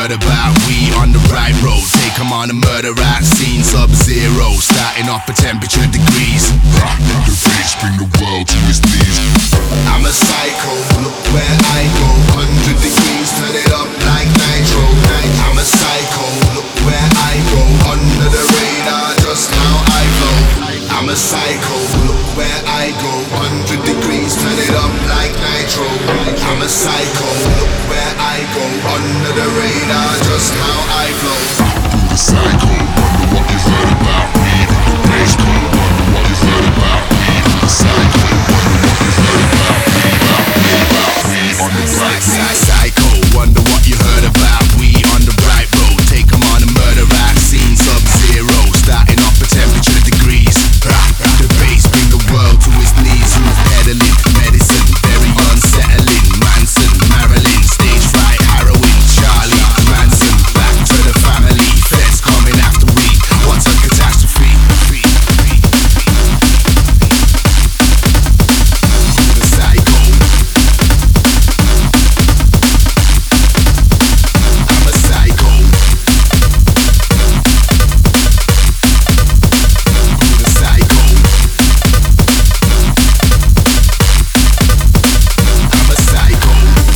heard about. We on the right road, take 'em on a murder rap scene. Sub-zero, starting off at temperature degrees. The bass bring the world to its knees. I'm a psycho, look where I go. 100 degrees, turn it up like nitro. I'm a psycho, look where I go. Under the radar, just how I flow. I'm a psycho, look where I go. 100 degrees, turn it up like nitro. I'm a psycho, look where I go. Under the radar, just how I flow. The psycho, wonder what you heard about me. The bass go, wonder what you heard about me. The psycho, wonder what you heard about me. About me on the black road. Psycho, wonder what you heard about. We on the right road, take 'em on a murder rap scene. Sub-zero, starting off at temperature degrees. The bass bring the world to its knees. Who's peddling medicine, very unsettling. Manson, Marilyn, stage fright, heroin. Charlie Manson, back to the family. Feds coming after we. What's a catastrophe? The psycho. I'm a psycho. The psycho. I'm a psycho.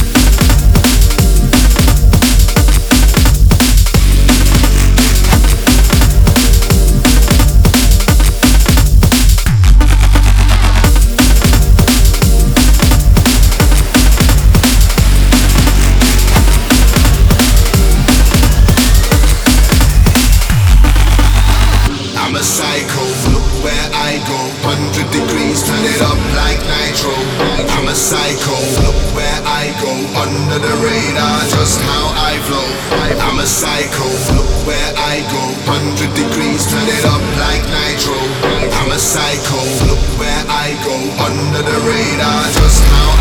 I'm a psycho, look where I go. 100 degrees, turn it up like nitro. I'm a psycho, look where I go. Under the radar, just how I flow. I'm a psycho, look where I go. 100 degrees, turn it up like nitro. I'm a psycho, look where I go. Under the radar, just how